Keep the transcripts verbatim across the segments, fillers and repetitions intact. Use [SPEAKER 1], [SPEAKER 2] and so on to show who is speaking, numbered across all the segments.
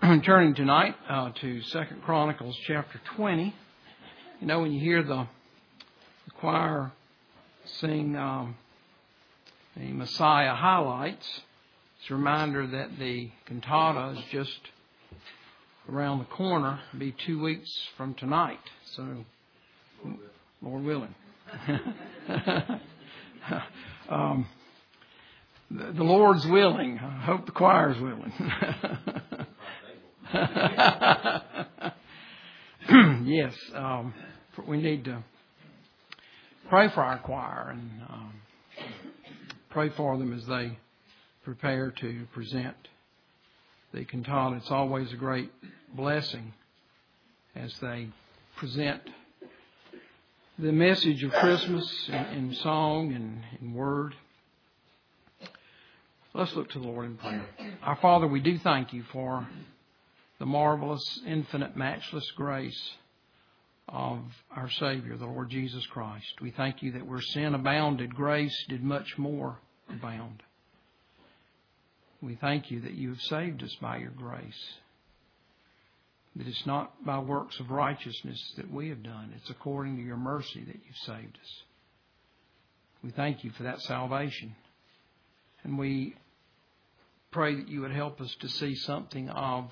[SPEAKER 1] turning tonight uh, to Second Chronicles chapter twenty. You know, when you hear the, the choir sing um, the Messiah highlights, it's a reminder that the cantata is just around the corner. It'll be two weeks from tonight. So, Lord willing. um, the, the Lord's willing. I hope the choir's willing. Yes, um, we need to pray for our choir and um, pray for them as they prepare to present the cantata. It's always a great blessing as they present the message of Christmas in, in song and in word. Let's look to the Lord in prayer. Our Father, we do thank you for the marvelous, infinite, matchless grace of our Savior, the Lord Jesus Christ. We thank you that where sin abounded, grace did much more abound. We thank you that you have saved us by your grace. That it's not by works of righteousness that we have done. It's according to your mercy that you've saved us. We thank you for that salvation. And we pray that you would help us to see something of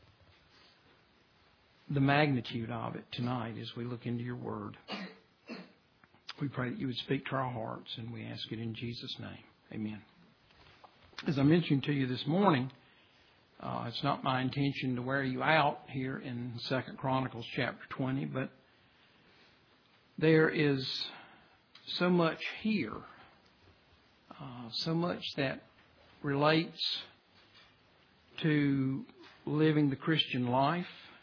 [SPEAKER 1] the magnitude of it tonight as we look into your word. We pray that you would speak to our hearts, and we ask it in Jesus' name. Amen. As I mentioned to you this morning, uh, it's not my intention to wear you out here in Second Chronicles chapter twenty, but there is so much here, uh, so much that relates to living the Christian life.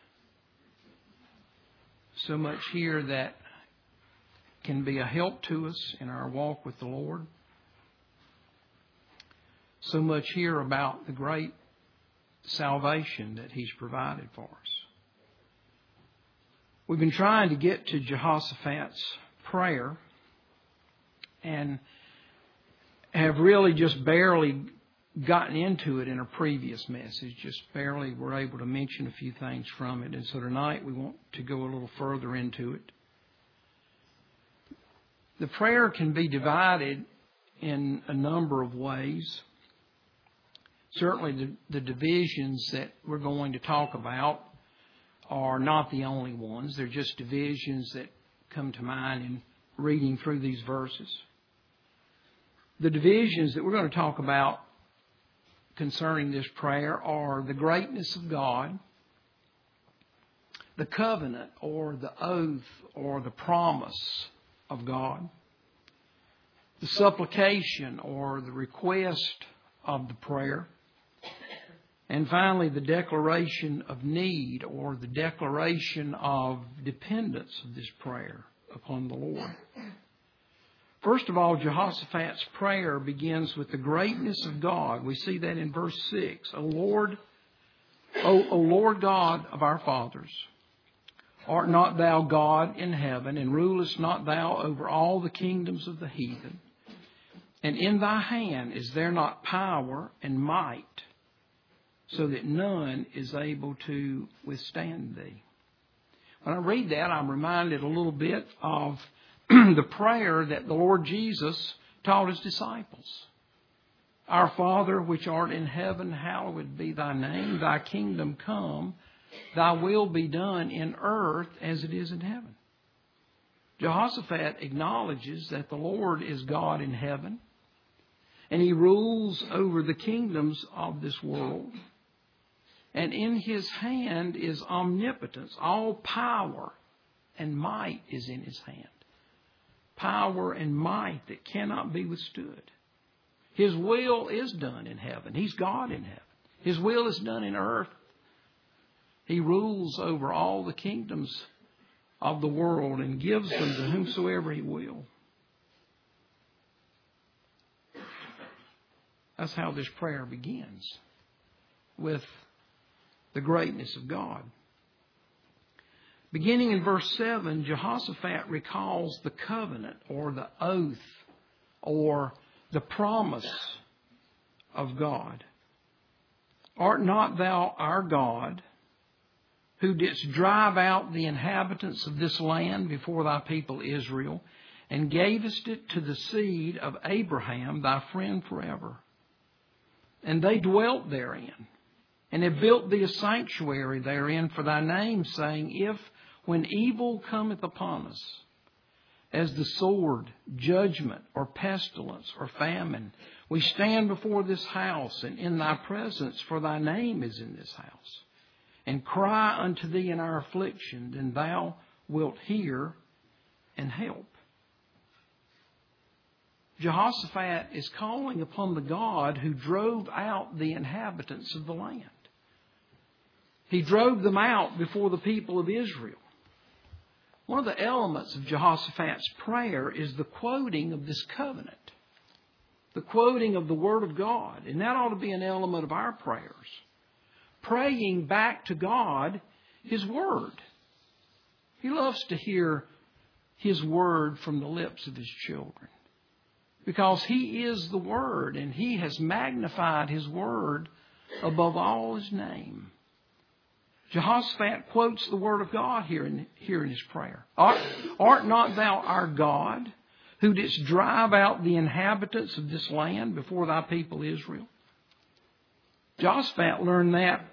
[SPEAKER 1] So much here that can be a help to us in our walk with the Lord. So much here about the great salvation that He's provided for us. We've been trying to get to Jehoshaphat's prayer and have really just barely gotten into it in a previous message. Just barely were able to mention a few things from it. And so tonight we want to go a little further into it. The prayer can be divided in a number of ways. Certainly the, the divisions that we're going to talk about are not the only ones. They're just divisions that come to mind in reading through these verses. The divisions that we're going to talk about concerning this prayer are the greatness of God, the covenant or the oath or the promise of God, the supplication or the request of the prayer, and finally the declaration of need or the declaration of dependence of this prayer upon the Lord. First of all, Jehoshaphat's prayer begins with the greatness of God. We see that in verse six. O Lord, O, o Lord God of our fathers, art not thou God in heaven, and rulest not thou over all the kingdoms of the heathen? And in thy hand is there not power and might, so that none is able to withstand thee? When I read that, I'm reminded a little bit of the prayer that the Lord Jesus taught His disciples. Our Father, which art in heaven, hallowed be thy name. Thy kingdom come. Thy will be done in earth as it is in heaven. Jehoshaphat acknowledges that the Lord is God in heaven, and He rules over the kingdoms of this world. And in His hand is omnipotence. All power and might is in His hand. Power and might that cannot be withstood. His will is done in heaven. He's God in heaven. His will is done in earth. He rules over all the kingdoms of the world and gives them to whomsoever He will. That's how this prayer begins, with the greatness of God. Beginning in verse seven, Jehoshaphat recalls the covenant or the oath or the promise of God. Art not thou our God, who didst drive out the inhabitants of this land before thy people Israel, and gavest it to the seed of Abraham, thy friend forever? And they dwelt therein, and have built thee a sanctuary therein for thy name, saying, If, when evil cometh upon us, as the sword, judgment, or pestilence, or famine, we stand before this house and in thy presence, for thy name is in this house, and cry unto thee in our affliction, then thou wilt hear and help. Jehoshaphat is calling upon the God who drove out the inhabitants of the land. He drove them out before the people of Israel. One of the elements of Jehoshaphat's prayer is the quoting of this covenant, the quoting of the Word of God. And that ought to be an element of our prayers. Praying back to God His Word. He loves to hear His Word from the lips of His children, because He is the Word, and He has magnified His Word above all His name. Jehoshaphat quotes the Word of God here in, here in his prayer. Art, art not thou our God, who didst drive out the inhabitants of this land before thy people Israel? Jehoshaphat learned that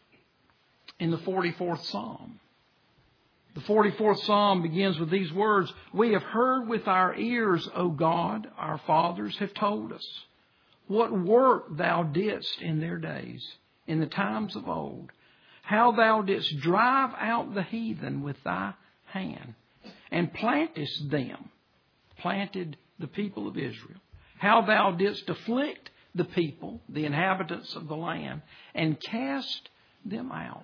[SPEAKER 1] in the forty-fourth Psalm. The forty-fourth Psalm begins with these words, We have heard with our ears, O God, our fathers have told us, what work thou didst in their days, in the times of old, how thou didst drive out the heathen with thy hand, and plantest them, planted the people of Israel, how thou didst afflict the people, the inhabitants of the land, and cast them out.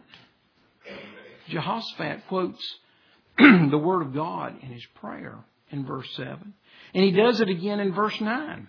[SPEAKER 1] Jehoshaphat quotes the Word of God in his prayer in verse seven. And he does it again in verse nine.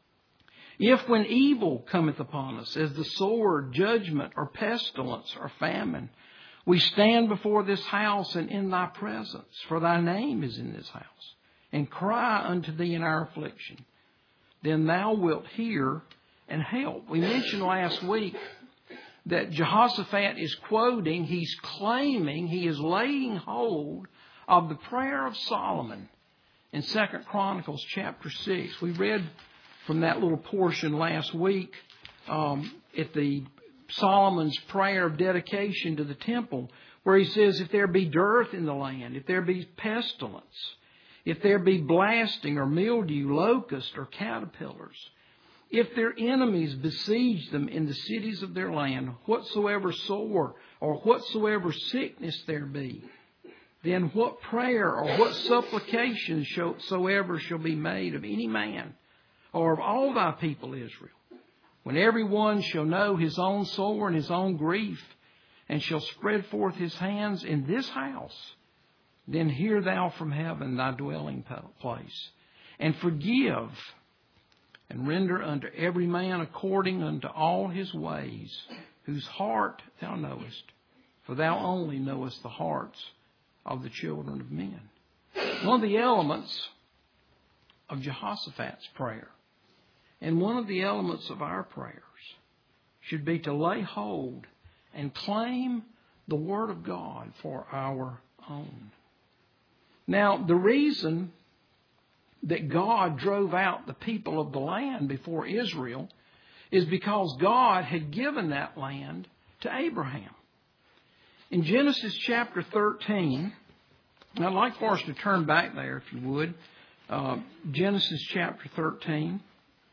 [SPEAKER 1] If when evil cometh upon us, as the sword, judgment, or pestilence, or famine, we stand before this house and in thy presence, for thy name is in this house, and cry unto thee in our affliction, then thou wilt hear and help. We mentioned last week that Jehoshaphat is quoting, he's claiming, he is laying hold of the prayer of Solomon in Second Chronicles chapter six. We read from that little portion last week um, at the Solomon's prayer of dedication to the temple, where he says, if there be dearth in the land, if there be pestilence, if there be blasting or mildew, locust or caterpillars, if their enemies besiege them in the cities of their land, whatsoever sore or whatsoever sickness there be, then what prayer or what supplication soever shall be made of any man or of all thy people Israel, when every one shall know his own sore and his own grief, and shall spread forth his hands in this house, then hear thou from heaven thy dwelling place, and forgive, and render unto every man according unto all his ways, whose heart thou knowest, for thou only knowest the hearts of the children of men. One of the elements of Jehoshaphat's prayer, and one of the elements of our prayers, should be to lay hold and claim the Word of God for our own. Now, the reason that God drove out the people of the land before Israel is because God had given that land to Abraham. In Genesis chapter thirteen, and I'd like for us to turn back there, if you would. Uh, Genesis chapter thirteen.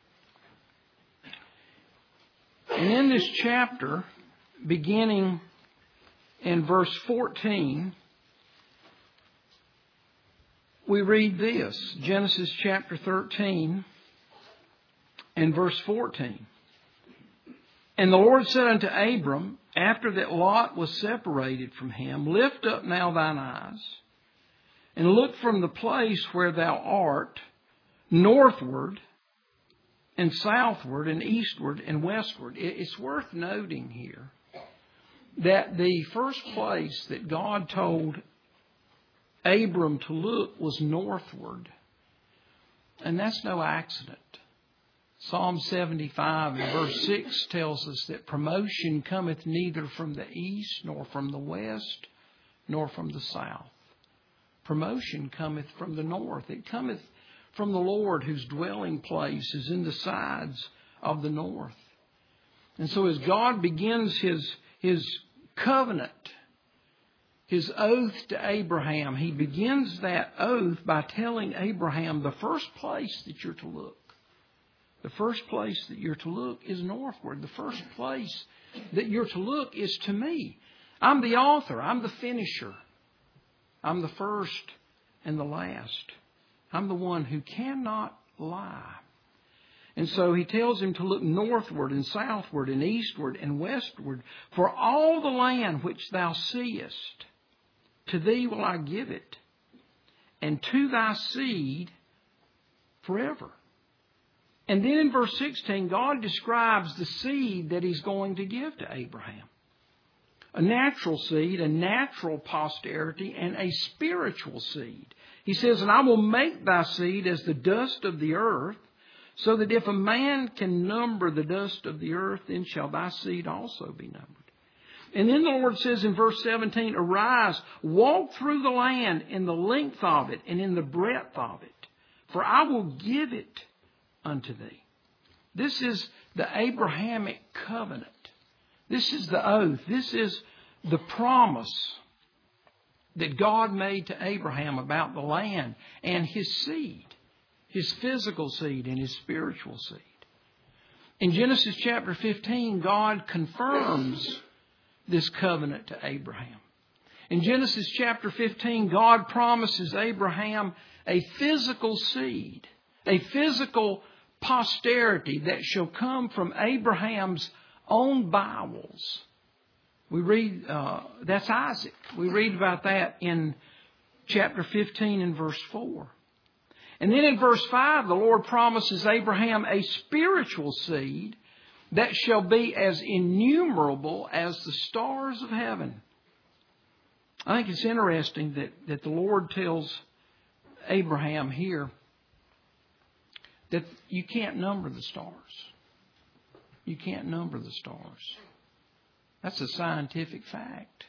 [SPEAKER 1] And in this chapter, beginning in verse fourteen, we read this. Genesis chapter thirteen and verse fourteen. And the Lord said unto Abram, after that Lot was separated from him, lift up now thine eyes, and look from the place where thou art, northward, and southward, and eastward, and westward. It's worth noting here that the first place that God told Abram to look was northward. And that's no accident. Psalm seventy-five and verse six tells us that promotion cometh neither from the east, nor from the west, nor from the south. Promotion cometh from the north. It cometh from the Lord, whose dwelling place is in the sides of the north. And so as God begins His, His covenant, His oath to Abraham, He begins that oath by telling Abraham the first place that you're to look. The first place that you're to look is northward. The first place that you're to look is to me. I'm the author. I'm the finisher. I'm the first and the last. I'm the one who cannot lie. And so He tells him to look northward and southward and eastward and westward. For all the land which thou seest, to thee will I give it, and to thy seed forever. And then in verse sixteen, God describes the seed that He's going to give to Abraham. A natural seed, a natural posterity, and a spiritual seed. He says, and I will make thy seed as the dust of the earth, so that if a man can number the dust of the earth, then shall thy seed also be numbered. And then the Lord says in verse seventeen, arise, walk through the land in the length of it and in the breadth of it, for I will give it unto thee. This is the Abrahamic covenant. This is the oath. This is the promise that God made to Abraham about the land and his seed, his physical seed and his spiritual seed. In Genesis chapter fifteen, God confirms this covenant to Abraham. In Genesis chapter fifteen, God promises Abraham a physical seed, a physical posterity that shall come from Abraham's own bowels. We read, uh, that's Isaac. We read about that in chapter fifteen and verse four. And then in verse five, the Lord promises Abraham a spiritual seed that shall be as innumerable as the stars of heaven. I think it's interesting that, that the Lord tells Abraham here that you can't number the stars. You can't number the stars. That's a scientific fact.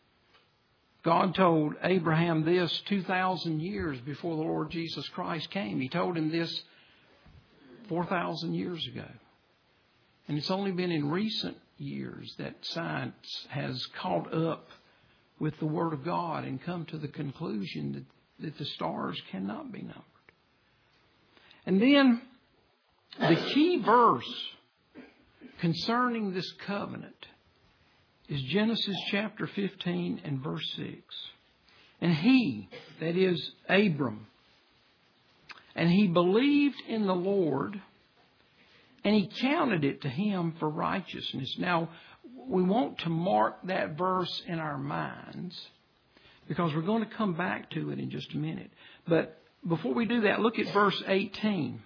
[SPEAKER 1] God told Abraham this two thousand years before the Lord Jesus Christ came. He told him this four thousand years ago. And it's only been in recent years that science has caught up with the Word of God and come to the conclusion that, that the stars cannot be numbered. And then the key verse concerning this covenant is Genesis chapter fifteen and verse six. And he, that is Abram, and he believed in the Lord, and He counted it to him for righteousness. Now, we want to mark that verse in our minds because we're going to come back to it in just a minute. But before we do that, look at verse eighteen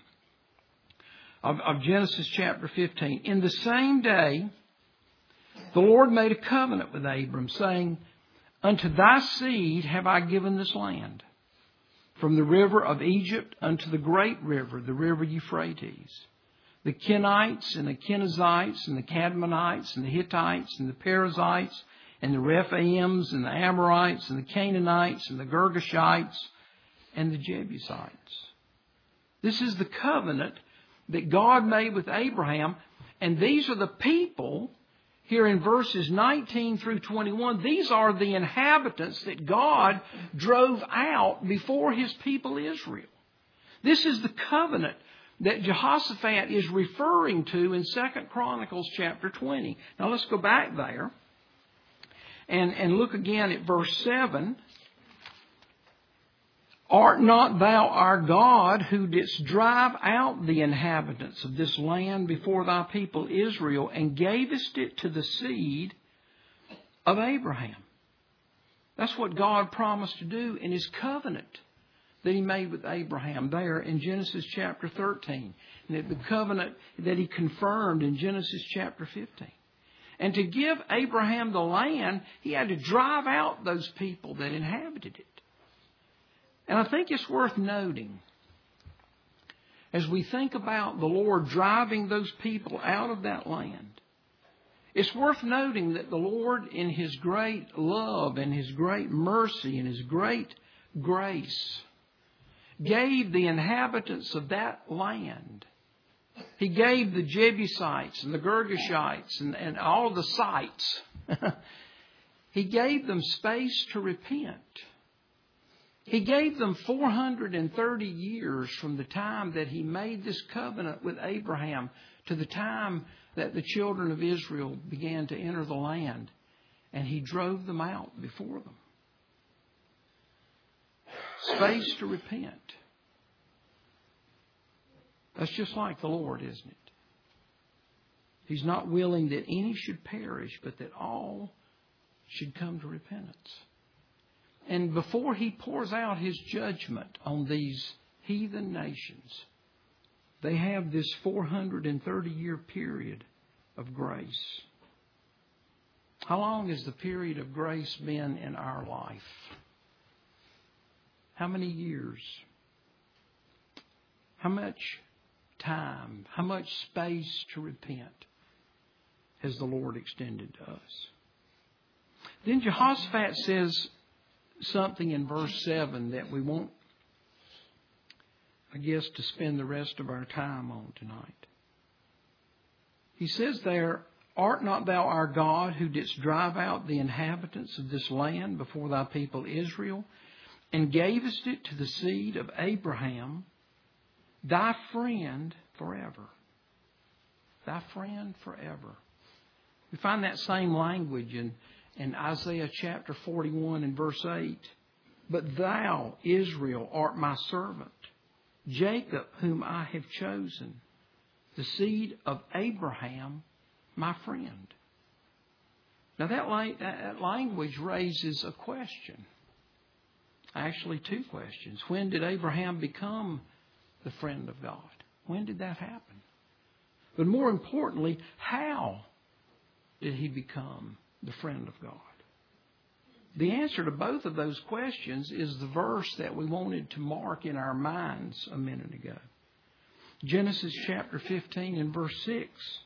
[SPEAKER 1] of, of Genesis chapter fifteen. In the same day, the Lord made a covenant with Abram, saying, unto thy seed have I given this land, from the river of Egypt unto the great river, the river Euphrates. The Kenites and the Kenizzites and the Cadmonites and the Hittites and the Perizzites and the Rephaims and the Amorites and the Canaanites and the Girgashites and the Jebusites. This is the covenant that God made with Abraham. And these are the people here in verses nineteen through twenty-one. These are the inhabitants that God drove out before His people Israel. This is the covenant that Jehoshaphat is referring to in Second Chronicles chapter twenty. Now let's go back there and, and look again at verse seven. Art not thou our God, who didst drive out the inhabitants of this land before thy people Israel, and gavest it to the seed of Abraham? That's what God promised to do in His covenant that He made with Abraham there in Genesis chapter thirteen. And the covenant that He confirmed in Genesis chapter fifteen. And to give Abraham the land, He had to drive out those people that inhabited it. And I think it's worth noting as we think about the Lord driving those people out of that land, it's worth noting that the Lord, in His great love and His great mercy and His great grace, gave the inhabitants of that land, He gave the Jebusites and the Girgashites and, and all the sites, He gave them space to repent. He gave them four hundred thirty years from the time that He made this covenant with Abraham to the time that the children of Israel began to enter the land. And He drove them out before them. Space to repent. That's just like the Lord, isn't it? He's not willing that any should perish, but that all should come to repentance. And before He pours out His judgment on these heathen nations, they have this four hundred thirty year period of grace. How long has the period of grace been in our life? How many years? How much time? How much space to repent has the Lord extended to us? Then Jehoshaphat says something in verse seven that we want, I guess, to spend the rest of our time on tonight. He says there, "Art not thou our God, who didst drive out the inhabitants of this land before thy people Israel, and gavest it to the seed of Abraham, thy friend forever." Thy friend forever. We find that same language in In Isaiah chapter forty-one and verse eight. "But thou, Israel, art my servant, Jacob, whom I have chosen, the seed of Abraham, my friend." Now that, la- that language raises a question. Actually, two questions. When did Abraham become the friend of God? When did that happen? But more importantly, how did he become the friend of God? The answer to both of those questions is the verse that we wanted to mark in our minds a minute ago. Genesis chapter fifteen and verse six.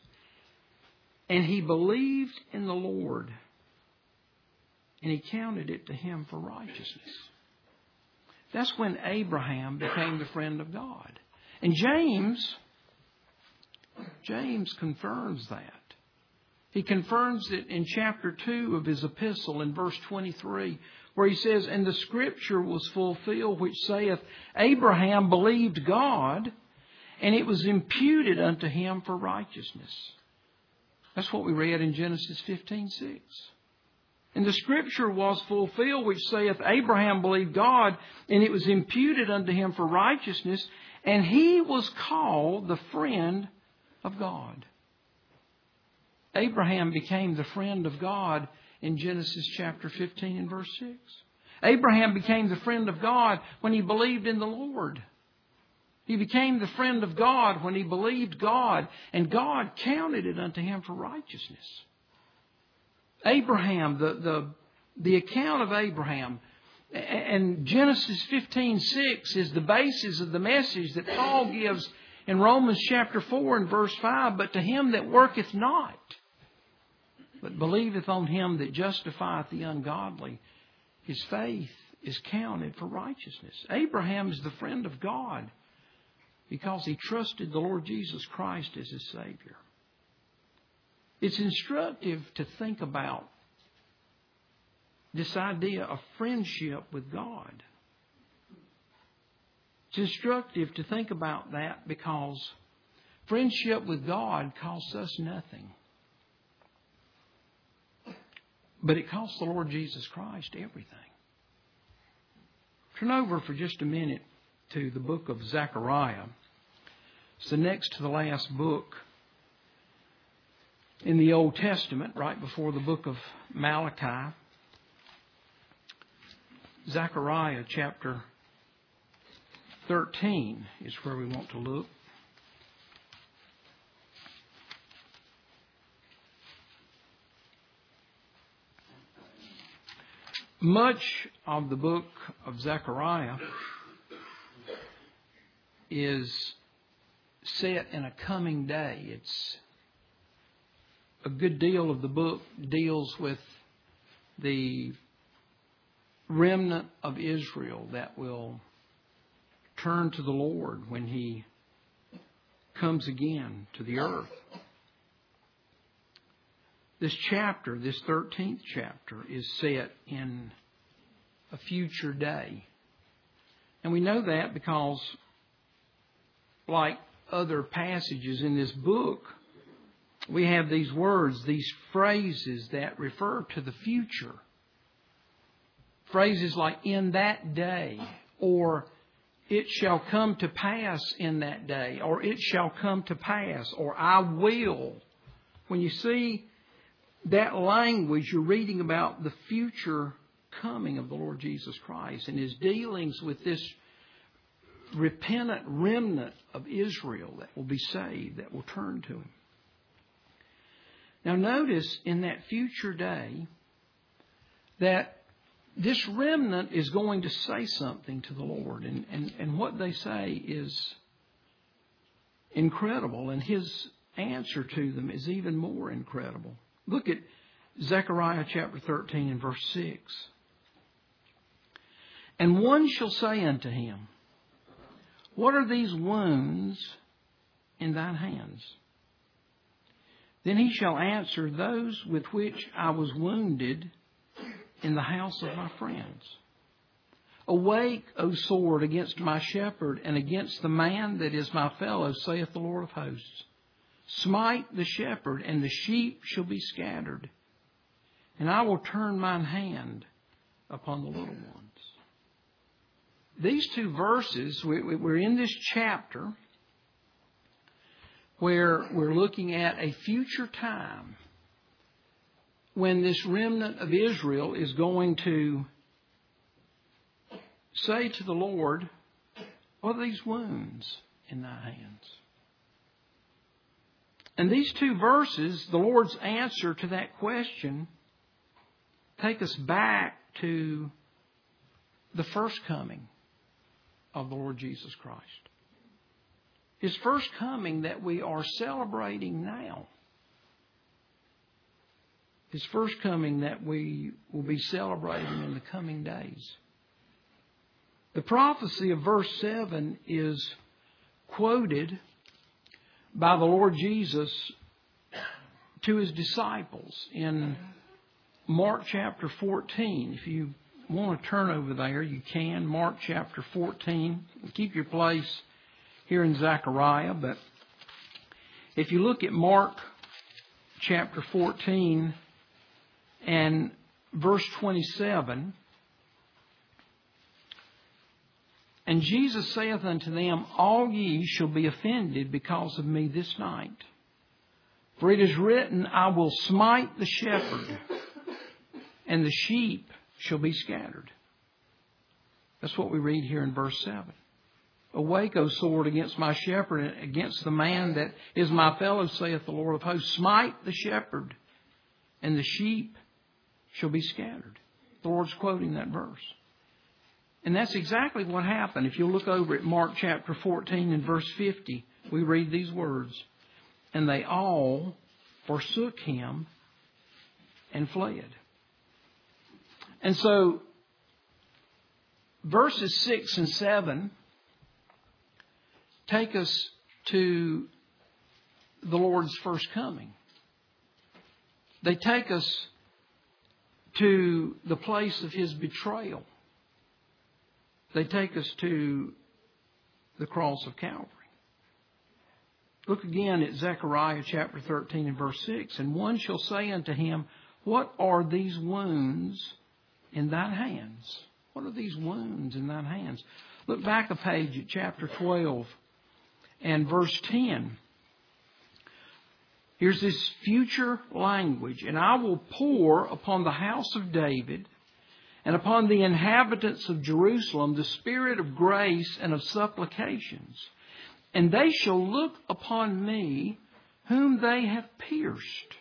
[SPEAKER 1] "And he believed in the Lord, and He counted it to him for righteousness." That's when Abraham became the friend of God. And James, James confirms that. He confirms it in chapter two of his epistle in verse twenty-three, where he says, "And the scripture was fulfilled, which saith, Abraham believed God, and it was imputed unto him for righteousness." That's what we read in Genesis fifteen six. "And the scripture was fulfilled, which saith, Abraham believed God, and it was imputed unto him for righteousness, and he was called the friend of God." Abraham became the friend of God in Genesis chapter fifteen and verse six. Abraham became the friend of God when he believed in the Lord. He became the friend of God when he believed God, and God counted it unto him for righteousness. Abraham, the, the, the account of Abraham, and Genesis fifteen six is the basis of the message that Paul gives in Romans chapter four and verse five. "But to him that worketh not, but believeth on him that justifieth the ungodly, his faith is counted for righteousness." Abraham is the friend of God because he trusted the Lord Jesus Christ as his Savior. It's instructive to think about this idea of friendship with God. It's instructive to think about that because friendship with God costs us nothing. But it costs the Lord Jesus Christ everything. Turn over for just a minute to the book of Zechariah. It's the next to the last book in the Old Testament, right before the book of Malachi. Zechariah chapter thirteen is where we want to look. Much of the book of Zechariah is set in a coming day. It's a good deal of the book deals with the remnant of Israel that will turn to the Lord when He comes again to the earth. This chapter, this thirteenth chapter, is set in a future day. And we know that because, like other passages in this book, we have these words, these phrases that refer to the future. Phrases like, in that day, or it shall come to pass in that day, or it shall come to pass, or I will. When you see that language, you're reading about the future coming of the Lord Jesus Christ and His dealings with this repentant remnant of Israel that will be saved, that will turn to Him. Now notice in that future day that this remnant is going to say something to the Lord. And, and, and what they say is incredible. And His answer to them is even more incredible. Look at Zechariah chapter thirteen and verse six. And one shall say unto him, what are these wounds in thine hands? Then he shall answer, those with which I was wounded in the house of my friends. Awake, O sword, against my shepherd, and against the man that is my fellow, saith the Lord of hosts. Smite the shepherd, and the sheep shall be scattered. And I will turn mine hand upon the little ones. These two verses, we're in this chapter where we're looking at a future time when this remnant of Israel is going to say to the Lord, what are these wounds in thy hands? And these two verses, the Lord's answer to that question, take us back to the first coming of the Lord Jesus Christ. His first coming that we are celebrating now. His first coming that we will be celebrating in the coming days. The prophecy of verse seven is quoted by the Lord Jesus to His disciples in Mark chapter fourteen. If you want to turn over there, you can. Mark chapter fourteen. Keep your place here in Zechariah, but if you look at Mark chapter fourteen and verse twenty-seven, and Jesus saith unto them, all ye shall be offended because of me this night. For it is written, I will smite the shepherd, and the sheep shall be scattered. That's what we read here in verse seven. Awake, O sword, against my shepherd, and against the man that is my fellow, saith the Lord of hosts. Smite the shepherd, and the sheep shall be scattered. The Lord's quoting that verse. And that's exactly what happened. If you look over at Mark chapter fourteen and verse fifty, we read these words. And they all forsook Him and fled. And so, verses six and seven take us to the Lord's first coming. They take us to the place of His betrayal. They take us to the cross of Calvary. Look again at Zechariah chapter thirteen and verse six. And one shall say unto him, what are these wounds in thine hands? What are these wounds in thine hands? Look back a page at chapter twelve and verse ten. Here's this future language. And I will pour upon the house of David and upon the inhabitants of Jerusalem the spirit of grace and of supplications. And they shall look upon me whom they have pierced.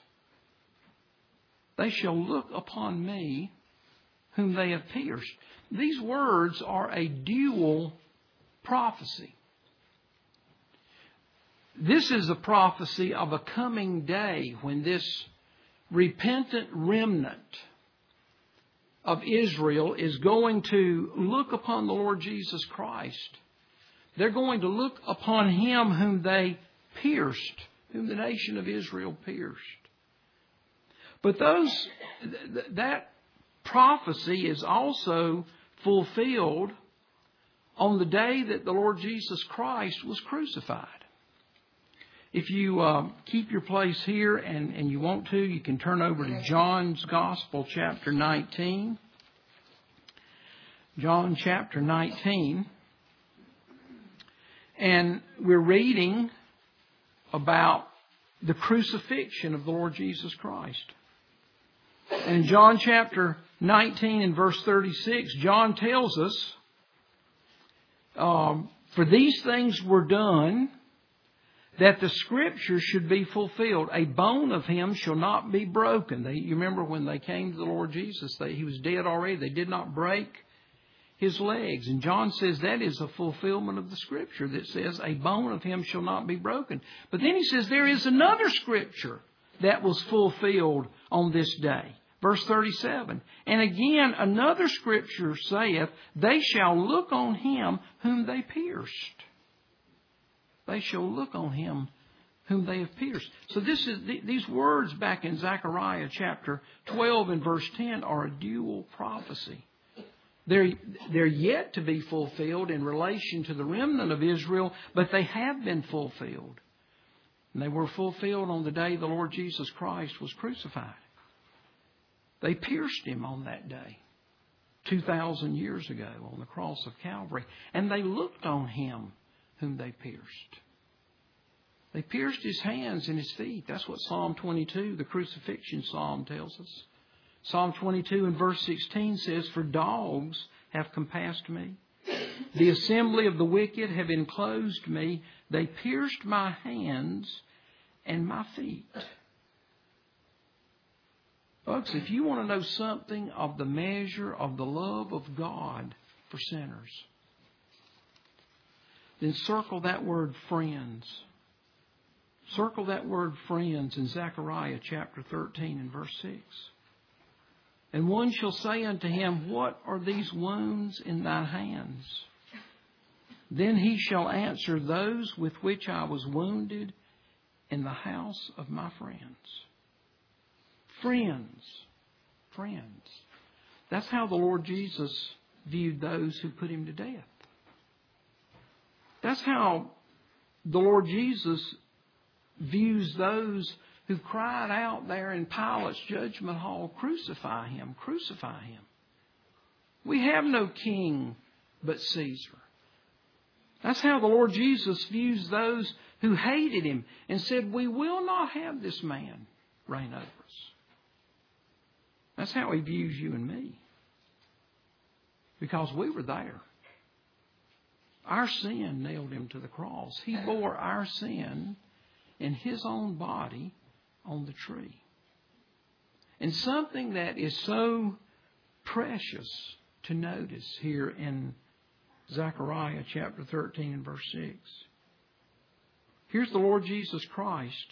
[SPEAKER 1] They shall look upon me whom they have pierced. These words are a dual prophecy. This is a prophecy of a coming day when this repentant remnant of Israel is going to look upon the Lord Jesus Christ. They're going to look upon Him whom they pierced, whom the nation of Israel pierced. But those that prophecy is also fulfilled on the day that the Lord Jesus Christ was crucified. If you uh, keep your place here and, and you want to, you can turn over to John's Gospel, chapter nineteen. John chapter nineteen. And we're reading about the crucifixion of the Lord Jesus Christ. And in John chapter nineteen and verse thirty-six, John tells us, um, for these things were done that the Scripture should be fulfilled. A bone of Him shall not be broken. They, you remember when they came to the Lord Jesus, they, He was dead already. They did not break His legs. And John says that is a fulfillment of the Scripture that says a bone of Him shall not be broken. But then he says there is another Scripture that was fulfilled on this day. Verse thirty-seven. And again another Scripture saith, they shall look on Him whom they pierced. They shall look on Him whom they have pierced. So this is these words back in Zechariah chapter twelve and verse ten are a dual prophecy. They're, they're yet to be fulfilled in relation to the remnant of Israel, but they have been fulfilled. And they were fulfilled on the day the Lord Jesus Christ was crucified. They pierced Him on that day, two thousand years ago on the cross of Calvary. And they looked on Him whom they pierced. They pierced His hands and His feet. That's what Psalm twenty-two, the crucifixion psalm, tells us. Psalm twenty-two and verse sixteen says, for dogs have compassed me. The assembly of the wicked have enclosed me. They pierced my hands and my feet. Folks, if you want to know something of the measure of the love of God for sinners, then circle that word friends. Circle that word friends in Zechariah chapter thirteen and verse six. And one shall say unto him, what are these wounds in thy hands? Then he shall answer, those with which I was wounded in the house of my friends. Friends. Friends. That's how the Lord Jesus viewed those who put Him to death. That's how the Lord Jesus views those who cried out there in Pilate's judgment hall, crucify Him, crucify Him. We have no king but Caesar. That's how the Lord Jesus views those who hated Him and said, we will not have this man reign over us. That's how He views you and me. Because we were there. Our sin nailed Him to the cross. He bore our sin in His own body on the tree. And something that is so precious to notice here in Zechariah chapter thirteen and verse six. Here's the Lord Jesus Christ.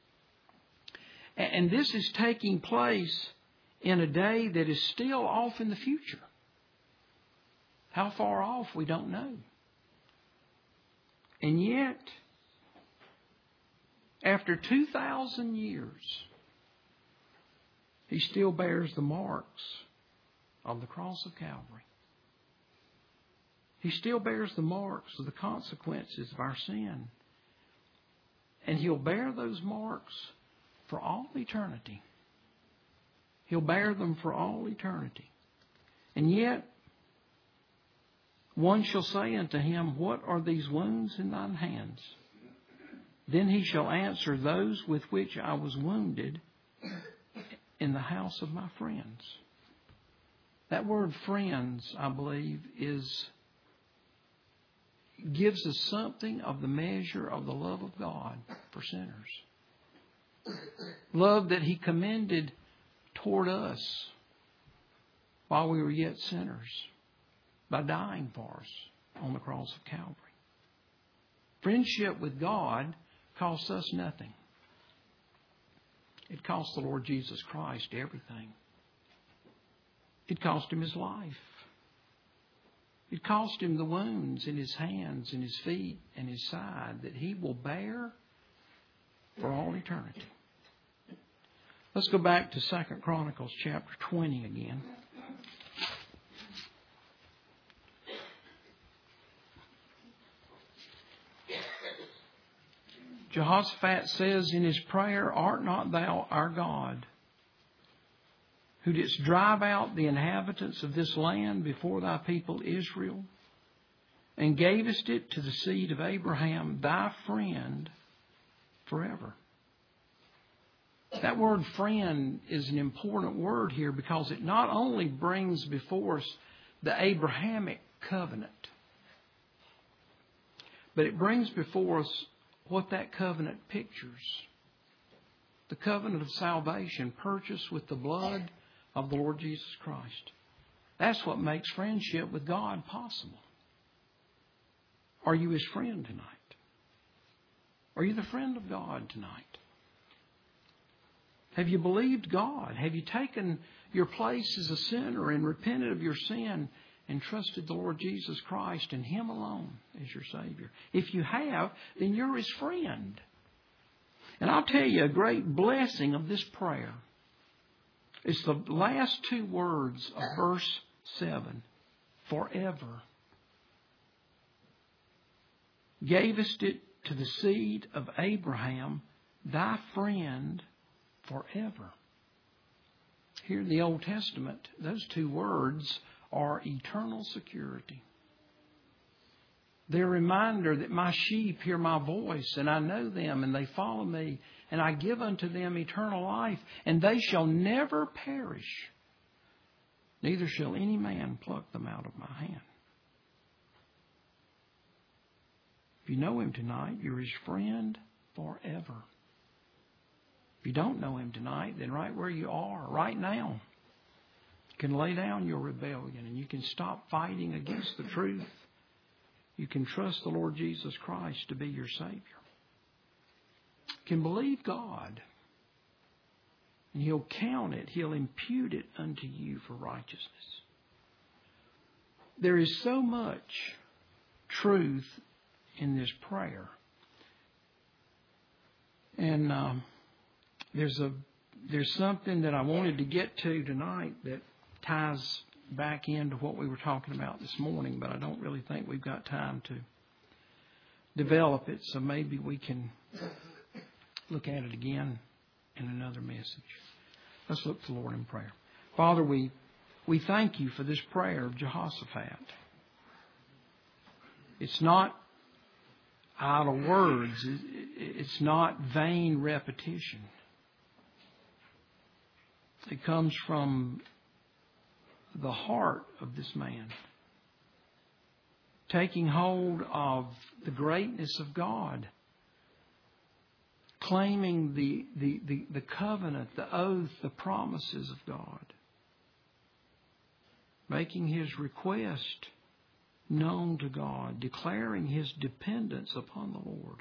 [SPEAKER 1] And this is taking place in a day that is still off in the future. How far off, we don't know. And yet, after two thousand years, He still bears the marks of the cross of Calvary. He still bears the marks of the consequences of our sin. And He'll bear those marks for all eternity. He'll bear them for all eternity. And yet, one shall say unto Him, what are these wounds in thine hands? Then He shall answer, those with which I was wounded in the house of my friends. That word friends, I believe, is gives us something of the measure of the love of God for sinners. Love that He commended toward us while we were yet sinners by dying for us on the cross of Calvary. Friendship with God costs us nothing. It cost the Lord Jesus Christ everything. It cost Him His life. It cost Him the wounds in His hands and His feet and His side that He will bear for all eternity. Let's go back to Second Chronicles chapter twenty again. Jehoshaphat says in his prayer, "Art not thou our God, who didst drive out the inhabitants of this land before thy people Israel, and gavest it to the seed of Abraham, thy friend, forever?" That word friend is an important word here because it not only brings before us the Abrahamic covenant, but it brings before us what that covenant pictures. The covenant of salvation purchased with the blood of the Lord Jesus Christ. That's what makes friendship with God possible. Are you His friend tonight? Are you the friend of God tonight? Have you believed God? Have you taken your place as a sinner and repented of your sin and trusted the Lord Jesus Christ and Him alone as your Savior? If you have, then you're His friend. And I'll tell you a great blessing of this prayer. It's the last two words of verse seven. Forever. Gavest it to the seed of Abraham, thy friend, forever. Here in the Old Testament, those two words are eternal security. They're a reminder that my sheep hear my voice, and I know them, and they follow me, and I give unto them eternal life, and they shall never perish, neither shall any man pluck them out of my hand. If you know Him tonight, you're His friend forever. If you don't know Him tonight, then right where you are, right now, you can lay down your rebellion and you can stop fighting against the truth. You can trust the Lord Jesus Christ to be your Savior. You can believe God. And He'll count it. He'll impute it unto you for righteousness. There is so much truth in this prayer. And um, there's a there's something that I wanted to get to tonight that ties back into what we were talking about this morning, but I don't really think we've got time to develop it, so maybe we can look at it again in another message. Let's look to the Lord in prayer. Father, we we thank You for this prayer of Jehoshaphat. It's not idle words. It's not vain repetition. It comes from the heart of this man, taking hold of the greatness of God, claiming the, the, the, the covenant, the oath, the promises of God, making his request known to God, declaring his dependence upon the Lord.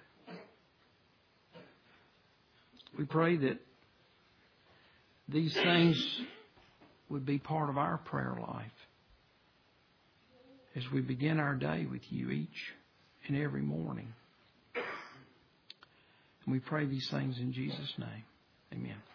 [SPEAKER 1] We pray that these things would be part of our prayer life as we begin our day with You each and every morning. And we pray these things in Jesus' name. Amen.